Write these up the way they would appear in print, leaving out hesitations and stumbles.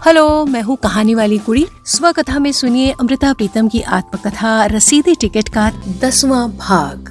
Hello, मैं हूँ कहानी वाली कुड़ी। स्व कथा में सुनिए अमृता प्रीतम की आत्मकथा रसीदी टिकट का 10वां भाग।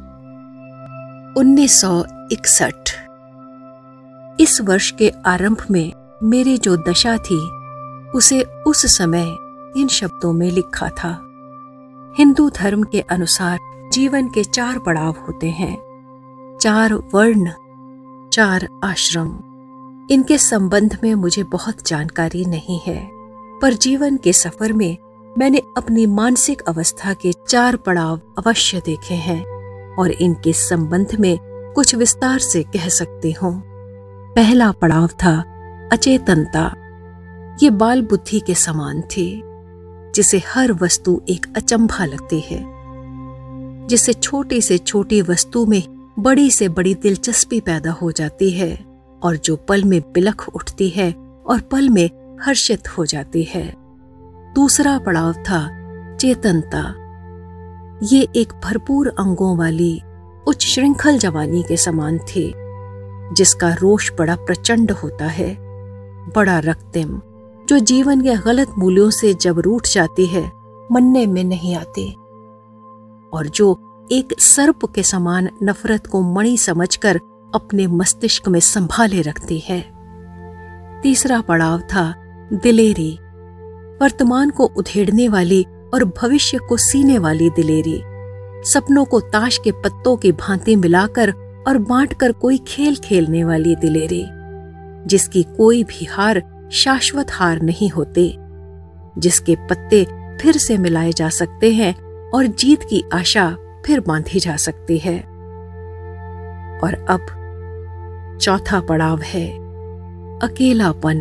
1961। इस वर्ष के आरंभ में मेरी जो दशा थी उसे उस समय इन शब्दों में लिखा था। हिंदू धर्म के अनुसार जीवन के 4 पड़ाव होते हैं, 4 वर्ण, 4 आश्रम। इनके संबंध में मुझे बहुत जानकारी नहीं है, पर जीवन के सफर में मैंने अपनी मानसिक अवस्था के 4 पड़ाव अवश्य देखे हैं और इनके संबंध में कुछ विस्तार से कह सकती हूँ। पहला पड़ाव था अचेतनता। ये बाल बुद्धि के समान थी, जिसे हर वस्तु एक अचंभा लगती है, जिसे छोटी से छोटी वस्तु में बड़ी से बड़ी दिलचस्पी पैदा हो जाती है और जो पल में बिलख उठती है और पल में हर्षित हो जाती है। दूसरा पड़ाव था चेतनता। ये एक भरपूर अंगों वाली उच्च श्रृंखल जवानी के समान थी, जिसका रोष बड़ा प्रचंड होता है, बड़ा रक्तिम, जो जीवन के गलत मूल्यों से जब रूठ जाती है मन्ने में नहीं आती, और जो एक सर्प के समान नफरत को मणि समझकर अपने मस्तिष्क में संभाले रखती है। तीसरा पड़ाव था दिलेरी। वर्तमान को उधेड़ने वाली और भविष्य को सीने वाली दिलेरी। सपनों को ताश के पत्तों की भांति मिलाकर और बांटकर कोई खेल खेलने वाली दिलेरी, जिसकी कोई भी हार शाश्वत हार नहीं होती, जिसके पत्ते फिर से मिलाए जा सकते हैं और जीत की आशा फिर बांधी जा सकती है। और अब चौथा पड़ाव है अकेलापन।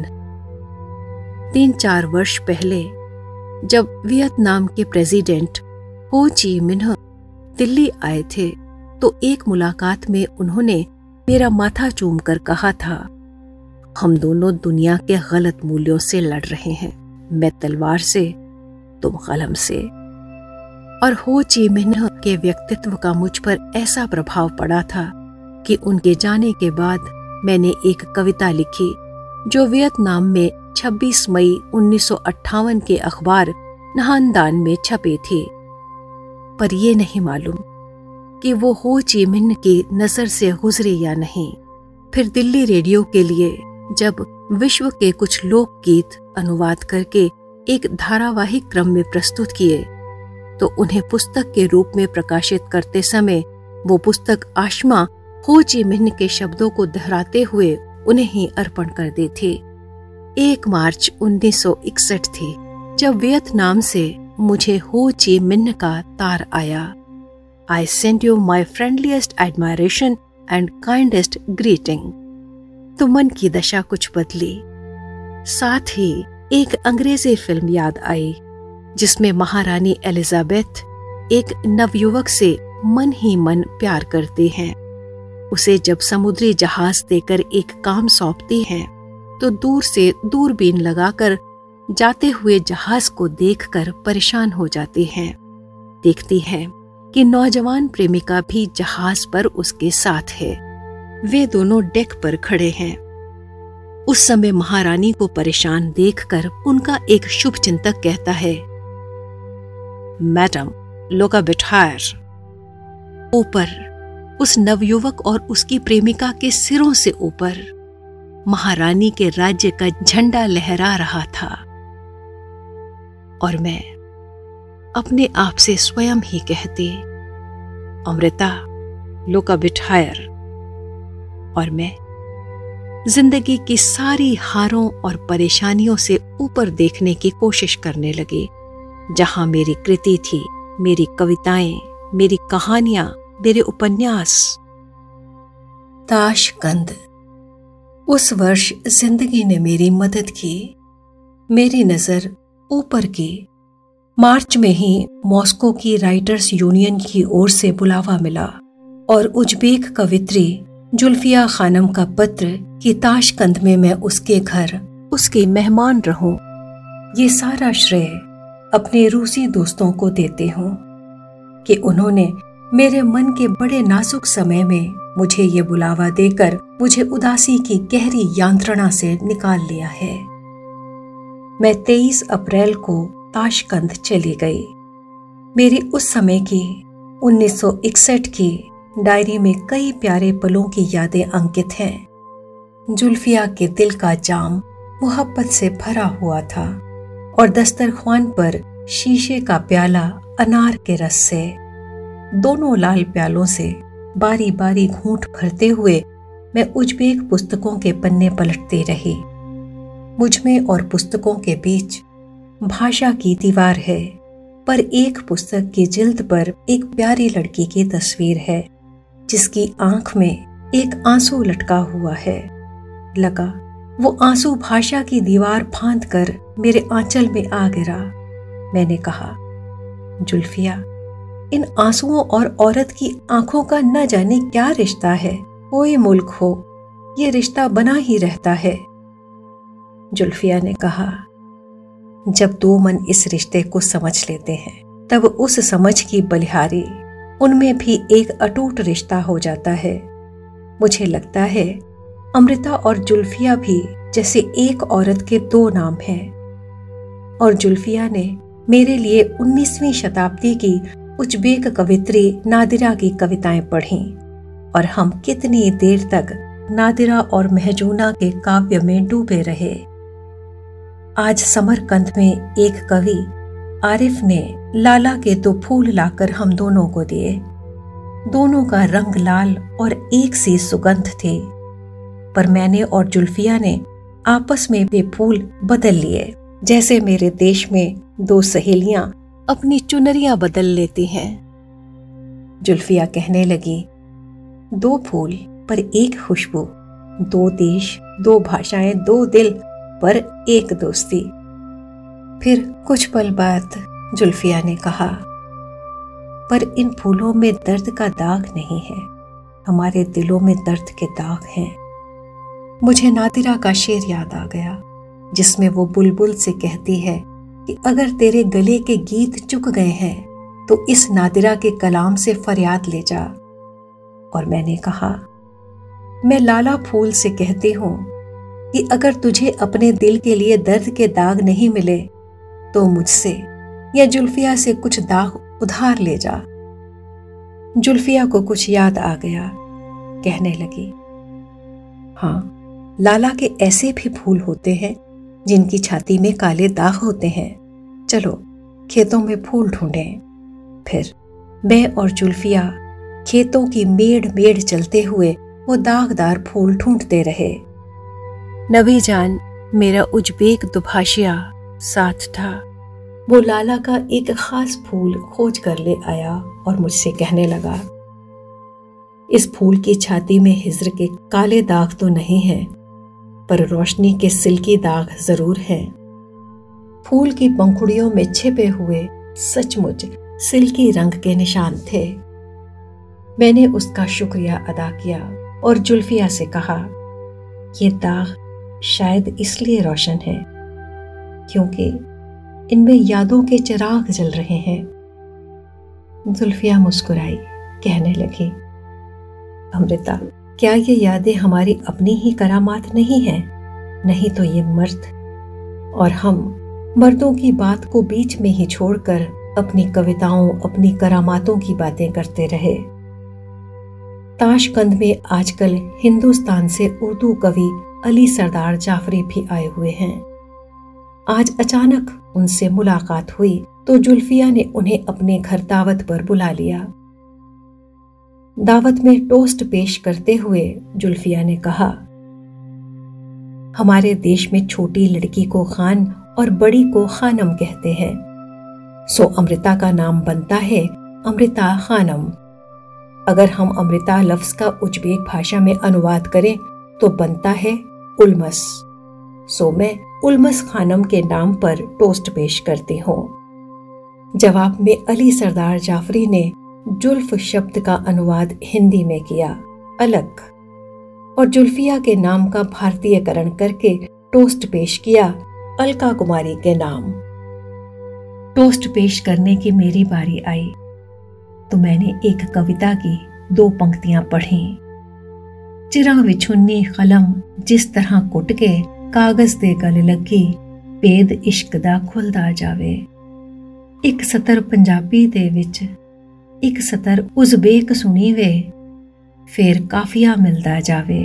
3-4 वर्ष पहले जब वियतनाम के प्रेसिडेंट हो ची मिन्ह दिल्ली आए थे, तो एक मुलाकात में उन्होंने मेरा माथा चूमकर कहा था, हम दोनों दुनिया के गलत मूल्यों से लड़ रहे हैं, मैं तलवार से, तुम कलम से। और हो ची मिन्ह के व्यक्तित्व का मुझ पर ऐसा प्रभाव पड़ा था कि उनके जाने के बाद मैंने एक कविता लिखी जो वियतनाम में 26 मई 1958 के अखबार नहानदान में छपी थी। पर ये नहीं मालूम कि वो हो ची मिन्ह की नजर से गुजरी या नहीं। फिर दिल्ली रेडियो के लिए जब विश्व के कुछ लोकगीत अनुवाद करके एक धारावाहिक क्रम में प्रस्तुत किए, तो उन्हें पुस्तक के रूप में प्रकाशित करते समय वो पुस्तक आशमा हो ची मिन्ह के शब्दों को दोहराते हुए उन्हें ही अर्पण कर दी थी। 1 मार्च 1961 थी जब वियतनाम से मुझे हो ची मिन्ह का तार आया। I send you my friendliest admiration and kindest greeting. तो मन की दशा कुछ बदली। साथ ही एक अंग्रेजी फिल्म याद आई, जिसमें महारानी एलिजाबेथ एक नवयुवक से मन ही मन प्यार करती हैं। उसे जब समुद्री जहाज देकर एक काम सौंपती हैं, तो दूर से दूरबीन लगाकर जाते हुए जहाज को देखकर परेशान हो जाती हैं। देखती हैं कि नौजवान प्रेमिका भी जहाज पर उसके साथ है। वे दोनों डेक पर खड़े हैं। उस समय महारानी को परेशान देखकर उनका एक शुभचिंतक कहता है, madam, look a bit higher. ऊपर उस नवयुवक और उसकी प्रेमिका के सिरों से ऊपर महारानी के राज्य का झंडा लहरा रहा था, और मैं अपने आप से स्वयं ही कहती, Amrita, look a bit higher. और मैं जिंदगी की सारी हारों और परेशानियों से ऊपर देखने की कोशिश करने लगी, जहां मेरी कृति थी, मेरी कविताएं, मेरी कहानियां, मेरे उपन्यास। ताशकंद। उस वर्ष जिंदगी ने मेरी मदद की। मेरी नजर ऊपर की। मार्च में ही मॉस्को की राइटर्स यूनियन की ओर से बुलावा मिला और उज्बेक कवित्री जुल्फिया खानम का पत्र कि ताशकंद में मैं उसके घर उसकी मेहमान रहूं। ये सारा श्रेय अपने रूसी दोस्तों को देते हूं कि उन्होंने मेरे मन के बड़े नाजुक समय में मुझे ये बुलावा देकर मुझे उदासी की गहरी यांत्रणा से निकाल लिया है। मैं 23 अप्रैल को ताशकंद चली गई। मेरी उस समय की 1961 की डायरी में कई प्यारे पलों की यादें अंकित हैं। जुल्फिया के दिल का जाम मोहब्बत से भरा हुआ था और दस्तरख्वान पर शीशे का प्याला अनार के रस से। दोनों लाल प्यालों से बारी बारी घूंट भरते हुए मैं उज्बेक पुस्तकों के पन्ने पलटती रही। मुझमें और पुस्तकों के बीच भाषा की दीवार है, पर एक पुस्तक की जिल्द पर एक प्यारी लड़की की तस्वीर है जिसकी आंख में एक आंसू लटका हुआ है। लगा वो आंसू भाषा की दीवार फांद कर मेरे आंचल में आ गिरा। मैंने कहा, जुल्फिया, इन आंसुओं और औरत की आंखों का न जाने क्या रिश्ता है। कोई मुल्क हो, ये रिश्ता बना ही रहता है। जुल्फिया ने कहा, जब दो मन इस रिश्ते को समझ लेते हैं तब उस समझ की बलिहारी उनमें भी एक अटूट रिश्ता हो जाता है। मुझे लगता है अमृता और जुल्फिया भी जैसे एक औरत के दो नाम हैं। और जुल्फिया ने मेरे लिए 19वीं शताब्दी की उज्बेक कवित्री नादिरा की कविताएं पढ़ीं और हम कितनी देर तक नादिरा और महजूना के काव्य में डूबे रहे। आज समरकंद में एक कवि आरिफ ने लाला के 2 फूल लाकर हम दोनों को दिए। दोनों का रंग लाल और एक सी सुगंध थी, पर मैंने और जुल्फिया ने आपस में वे फूल बदल लिए, जैसे मेरे देश में 2 सहेलियां अपनी चुनरियां बदल लेती हैं। जुल्फिया कहने लगी, 2 फूल पर एक खुशबू, 2 देश, 2 भाषाएं, 2 दिल पर एक दोस्ती। फिर कुछ पल बाद जुल्फिया ने कहा, पर इन फूलों में दर्द का दाग नहीं है, हमारे दिलों में दर्द के दाग हैं। मुझे नादिरा का शेर याद आ गया जिसमें वो बुलबुल से कहती है कि अगर तेरे गले के गीत चुक गए हैं तो इस नादिरा के कलाम से फरियाद ले जा। और मैंने कहा, मैं लाला फूल से कहती हूं कि अगर तुझे अपने दिल के लिए दर्द के दाग नहीं मिले तो मुझसे या जुल्फिया से कुछ दाग उधार ले जा। जुल्फिया को कुछ याद आ गया, कहने लगी, हाँ, लाला के ऐसे भी फूल होते हैं जिनकी छाती में काले दाग होते हैं। चलो खेतों में फूल ढूंढें। फिर मैं और जुल्फिया खेतों की मेड़ मेड़ चलते हुए वो दागदार फूल ढूंढते रहे। नबी जान, मेरा उज्बेक दुभाषिया, साथ था। वो लाला का एक खास फूल खोज कर ले आया और मुझसे कहने लगा, इस फूल की छाती में हिज्र के काले दाग तो नहीं हैं, पर रोशनी के सिल्की दाग जरूर हैं। फूल की पंखुड़ियों में छिपे हुए सचमुच सिल्की रंग के निशान थे। मैंने उसका शुक्रिया अदा किया और जुल्फिया से कहा, ये दाग शायद इसलिए रोशन है क्योंकि इनमें यादों के चिराग जल रहे हैं। जुल्फिया मुस्कुराई, कहने लगी, अमृता, क्या ये यादें हमारी अपनी ही करामात नहीं हैं? नहीं तो ये मर्द और हम मर्दों की बात को बीच में ही छोड़कर अपनी कविताओं, अपनी करामातों की बातें करते रहे। ताशकंद में आजकल हिंदुस्तान से उर्दू कवि अली सरदार जाफरी भी आए हुए हैं। आज अचानक उनसे मुलाकात हुई तो जुल्फिया ने उन्हें अपने घर दावत पर बुला लिया। दावत में टोस्ट पेश करते हुए जुल्फिया ने कहा, हमारे देश में छोटी लड़की को खान और बड़ी को खानम कहते हैं, सो अमृता का नाम बनता है अमृता खानम। अगर हम अमृता लफ्ज का उज्बेक भाषा में अनुवाद करें तो बनता है उल्मस। सो मैं उल्मस खानम के नाम पर टोस्ट पेश करती हूँ। जवाब में अली सरदार जाफरी ने जुल्फ शब्द का अनुवाद हिंदी में किया अलग, और जुल्फिया के नाम का भारतीयकरण करके टोस्ट पेश किया अलका कुमारी के नाम। टोस्ट पेश करने की मेरी बारी आई तो मैंने एक कविता की 2 पंक्तियां पढ़ी। चिरा विछुन्नी कलम जिस तरह कुट के कागज दे गले लगी, ਭੇਦ ਇਸ਼ਕ ਦਾ ਖੁੱਲਦਾ ਜਾਵੇ। ਇੱਕ ਸਤਰ ਪੰਜਾਬੀ ਦੇ ਵਿੱਚ ਇੱਕ ਸਤਰ ਉਜ਼ਬੇਕ ਸੁਣੀ ਵੇ, फिर काफिया मिलता जावे।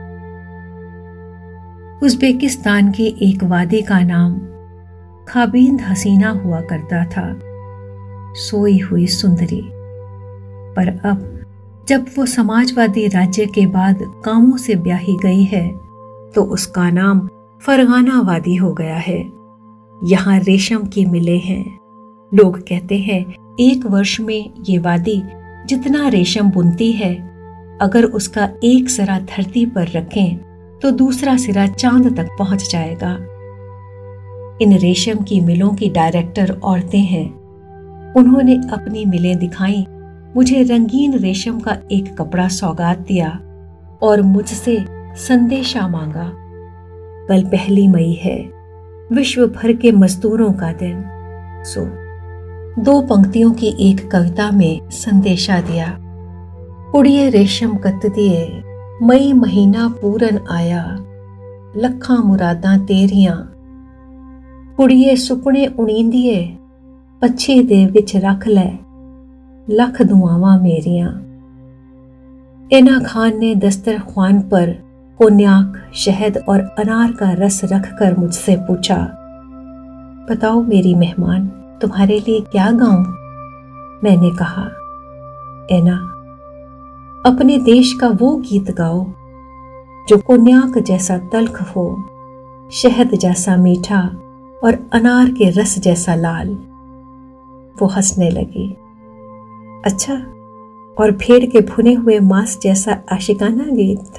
उज़्बेकिस्तान की एक वादी का नाम खाबींद हसीना हुआ करता था, सोई हुई सुंदरी। पर अब जब वो समाजवादी राज्य के बाद कामों से ब्याही गई है तो उसका नाम फरगाना वादी हो गया है। यहाँ रेशम की मिलें हैं। लोग कहते हैं एक वर्ष में ये वादी जितना रेशम बुनती है, अगर उसका एक सिरा धरती पर रखें तो दूसरा सिरा चांद तक पहुंच जाएगा। इन रेशम की मिलों की डायरेक्टर औरतें हैं। उन्होंने अपनी मिलें दिखाई, मुझे रंगीन रेशम का एक कपड़ा सौगात दिया और मुझसे संदेशा मांगा। कल 1 मई है, विश्व भर के मजदूरों का दिन। सो 2 पंक्तियों की एक कविता में संदेशा दिया। कुड़िए रेशम कत दिए, मई महीना पूरन आया, लखां मुरादां तेरियां। कुड़िए सुपने उणींदिए, पच्छी दे विच रख लै, लख दुआवां मेरियां। इना खान ने दस्तरख्वान पर कोन्याक, शहद और अनार का रस रखकर मुझसे पूछा, बताओ मेरी मेहमान, तुम्हारे लिए क्या गाऊं? मैंने कहा, एना, अपने देश का वो गीत गाओ जो कोन्याक जैसा तल्ख हो, शहद जैसा मीठा और अनार के रस जैसा लाल। वो हंसने लगी। अच्छा, और भेड़ के भुने हुए मांस जैसा आशिकाना गीत?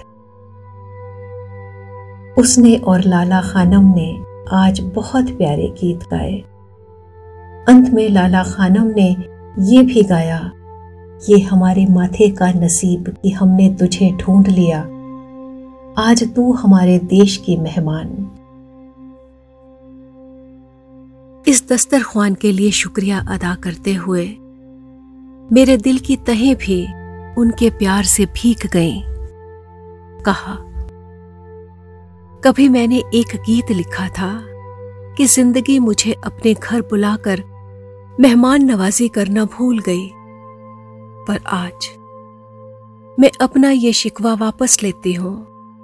उसने और लाला खानम ने आज बहुत प्यारे गीत गाए। अंत में लाला खानम ने ये भी गाया, ये हमारे माथे का नसीब कि हमने तुझे ढूंढ लिया, आज तू हमारे देश की मेहमान। इस दस्तरख्वान के लिए शुक्रिया अदा करते हुए मेरे दिल की तहें भी उनके प्यार से भीग गईं। कहा, कभी मैंने एक गीत लिखा था कि जिंदगी मुझे अपने घर बुलाकर मेहमान नवाजी करना भूल गई, पर आज मैं अपना ये शिकवा वापस लेती हूं।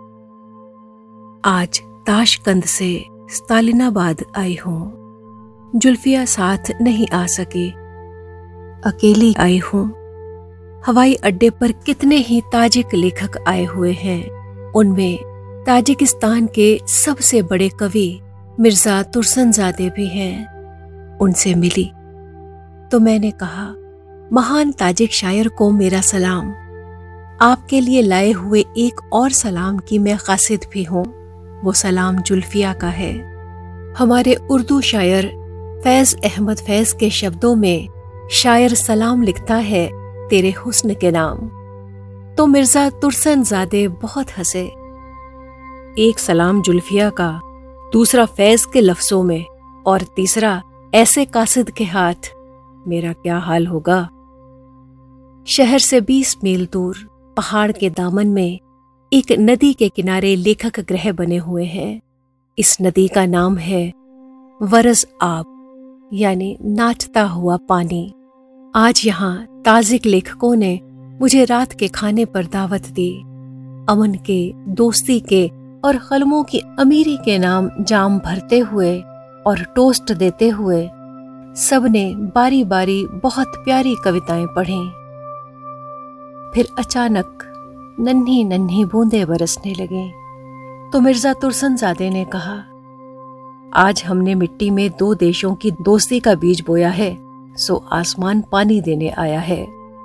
आज ताशकंद से स्तालिनाबाद आई हूं। जुल्फिया साथ नहीं आ सकी, अकेली आई हूं। हवाई अड्डे पर कितने ही ताजिक लेखक आए हुए हैं। उनमें ताजिकिस्तान के सबसे बड़े कवि मिर्जा तुर्सनजादे भी हैं। उनसे मिली तो मैंने कहा, महान ताजिक शायर को मेरा सलाम। आपके लिए लाए हुए एक और सलाम की मैं कासिद भी हूँ। वो सलाम जुल्फिया का है। हमारे उर्दू शायर फैज अहमद फैज के शब्दों में शायर सलाम लिखता है तेरे हुस्न के नाम। तो मिर्जा तुर्सनजादे बहुत हंसे। एक सलाम जुल्फिया का, दूसरा फैज के लफ्जों में और तीसरा ऐसे कासिद के हाथ, मेरा क्या हाल होगा। शहर से 20 मील दूर पहाड़ के दामन में एक नदी के किनारे लेखक गृह बने हुए हैं। इस नदी का नाम है वरस आब, यानी नाचता हुआ पानी। आज यहाँ ताजिक लेखकों ने मुझे रात के खाने पर दावत दी। अमन के, दोस्ती के और कलमों की अमीरी के नाम जाम भरते हुए और टोस्ट देते हुए सबने बारी बारी बहुत प्यारी कविताएं पढ़ीं। फिर अचानक नन्ही नन्ही बूंदें बरसने लगीं। तो मिर्जा तुर्सनजादे ने कहा, आज हमने मिट्टी में 2 देशों की दोस्ती का बीज बोया है, सो आसमान पानी देने आया है।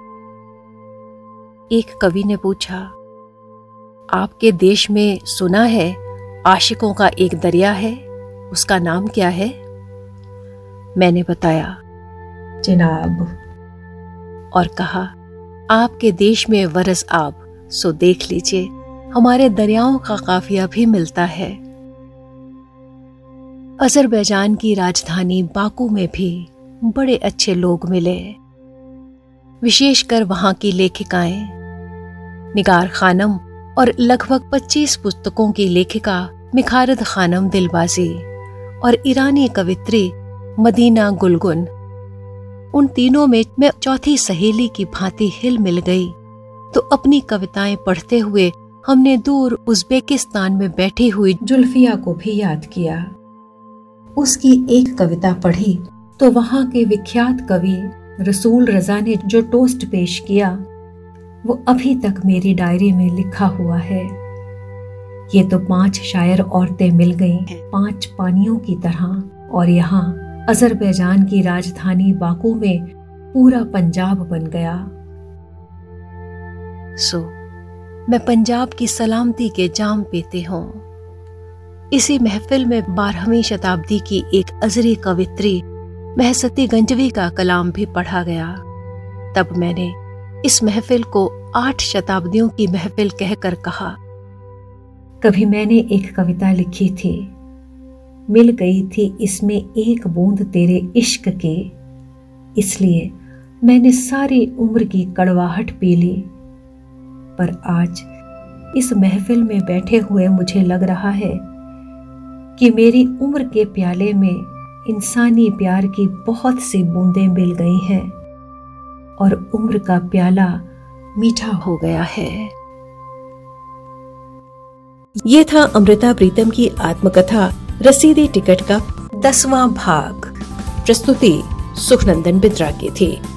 एक कवि ने पूछा, आपके देश में सुना है आशिकों का एक दरिया है, उसका नाम क्या है? मैंने बताया, जनाब, और कहा, आपके देश में वरस आब, सो देख लीजिए हमारे दरियाओं का काफिया भी मिलता है। अजरबैजान की राजधानी बाकू में भी बड़े अच्छे लोग मिले, विशेषकर वहां की लेखिकाएं निगार खानम और लगभग 25 पुस्तकों की लेखिका मिखारद खानम दिलबाजी और ईरानी कवित्री मदीना गुलगुन। उन तीनों में मैं चौथी सहेली की भांति हिल मिल गई। तो अपनी कविताएं पढ़ते हुए हमने दूर उज़्बेकिस्तान में बैठी हुई जुल्फिया को भी याद किया। उसकी एक कविता पढ़ी तो वहां के विख्यात कवि रसूल रजा ने जो टोस्ट पेश किया वो अभी तक मेरी डायरी में लिखा हुआ है। ये तो 5 शायर औरतें मिल गईं 5 पानियों की तरह, और यहाँ अजरबैजान की राजधानी बाकू में पूरा पंजाब बन गया। मैं पंजाब की सलामती के जाम पीती हूँ। इसी महफिल में 12वीं शताब्दी की एक अजरी कवित्री महसती गंजवी का कलाम भी पढ़ा गया। तब मैंने इस महफिल को 8 शताब्दियों की महफिल कहकर कहा। कभी मैंने एक कविता लिखी थी, मिल गई थी इसमें एक बूंद तेरे इश्क के, इसलिए मैंने सारी उम्र की कड़वाहट पी ली। पर आज इस महफिल में बैठे हुए मुझे लग रहा है कि मेरी उम्र के प्याले में इंसानी प्यार की बहुत सी बूंदें मिल गई हैं और उम्र का प्याला मीठा हो गया है। ये था अमृता प्रीतम की आत्मकथा रसीदी टिकट का 10वां भाग। प्रस्तुति सुखनंदन बिद्रा की थी।